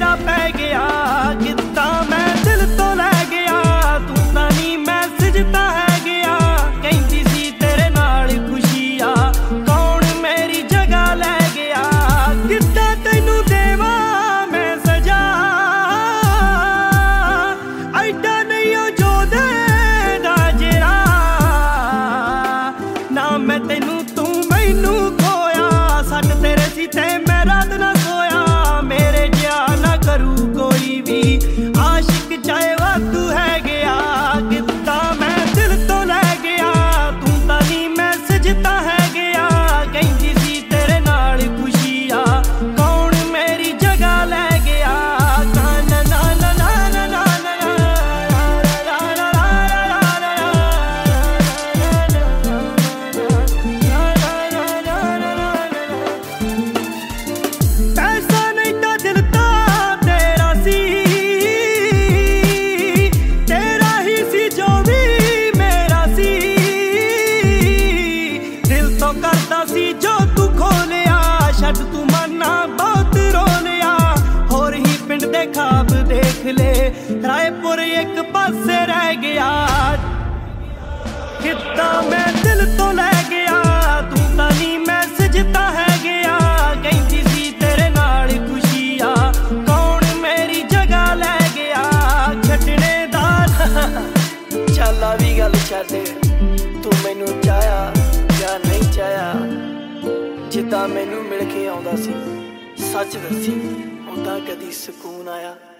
तेरा पै गया किता मैं दिल तो लै गया तू तां नी मैसेज तां है गया कहंदी सी तेरे नाल खुशी आ कौन मेरी जगह लै गया किता तैनू देवा मैं सजा ऐडा नहीं ओ जो देदा जेरा ना मैं तैनू तू मैनू खोया सट तेरे सी ते मैं रात ना सोया मेरे जिया ना करू कोई भी आशिक चाहे वादू है गया किता मैं दिल तो लै गया तू तां नी मैसेज तां है गया कहंदी सी तेरे नाल खुशी आ कौन मेरी जगह लै गया ना ना ना ना ना ना पैसा नहीं था दिल ता तेरा सी तेरा ही सी जो भी मेरा सी दिल तो करता सी जो तू खोलिया छड़ तू मना बहुत रो लिया होर ही पिंड दे खाब देख ले रायपुर एक पासे रह गया किता मैं दिल तो लै गया तू तां नी मैसेज तां है गया कहंदी सी तेरे नाल खुशी आ कौन मेरी जगह लै गया छड्डने दा ਚੱਲ ਆ ਵੀ ਗੱਲ ਛੱਡ ਤੂੰ ਮੈਨੂੰ ਚਾਹਿਆ ਜਾਂ ਨਹੀਂ ਚਾਹਿਆ ਜਿੱਦਾਂ ਮੈਨੂੰ ਮਿਲ ਕੇ ਆਉਂਦਾ ਸੀ ਸੱਚ ਦੱਸੀ ਉਦਾਂ ਕਦੀ ਸਕੂਨ ਆਇਆ।